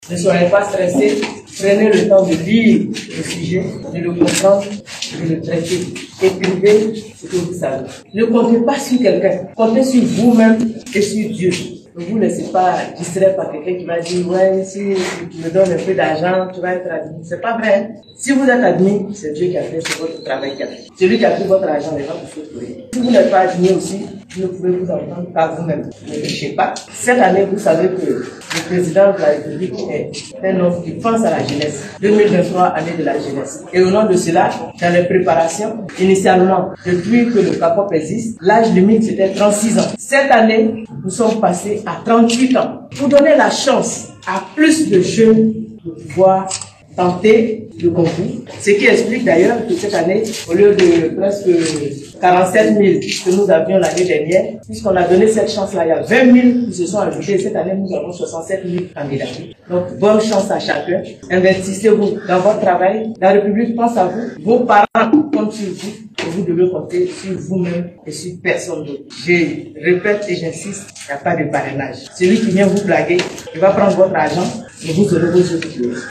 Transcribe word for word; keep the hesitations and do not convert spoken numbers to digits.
Ne soyez pas stressés, prenez le temps de lire le sujet, de le comprendre, de le traiter. Écrivez ce que vous savez. Ne comptez pas sur quelqu'un, comptez sur vous-même et sur Dieu. Ne vous laissez pas distraire par quelqu'un qui va dire « Ouais, si tu me donnes un peu d'argent, tu vas être admis. » C'est pas vrai. Si vous êtes admis, c'est Dieu qui a fait, c'est votre travail qui a fait. Celui qui a pris votre argent n'est pas pour vous trouver. Si vous n'êtes pas admis aussi, vous ne pouvez vous entendre par vous-même. Ne lâchez pas. Cette année, vous savez que le président de la République est un homme qui pense à la jeunesse. deux mille vingt-trois, année de la jeunesse. Et au nom de cela, dans les préparations, initialement, depuis que le CAPOP existe, l'âge limite c'était trente-six ans. Cette année, nous sommes passés à trente-huit ans. Pour donner la chance à plus de jeunes de pouvoir tenter le concours. Ce qui explique d'ailleurs que cette année, au lieu de presque quarante-sept mille que nous avions l'année dernière, puisqu'on a donné cette chance-là, il y a vingt mille qui se sont ajoutés. Cette année, nous avons soixante-sept mille candidats. Donc, bonne chance à chacun. Investissez-vous dans votre travail. La République pense à vous. Vos parents comptent sur vous. Et vous devez compter sur vous-même et sur personne d'autre. Je répète et j'insiste, il n'y a pas de parrainage. Celui qui vient vous blaguer, il va prendre votre argent et vous aurez vos autres.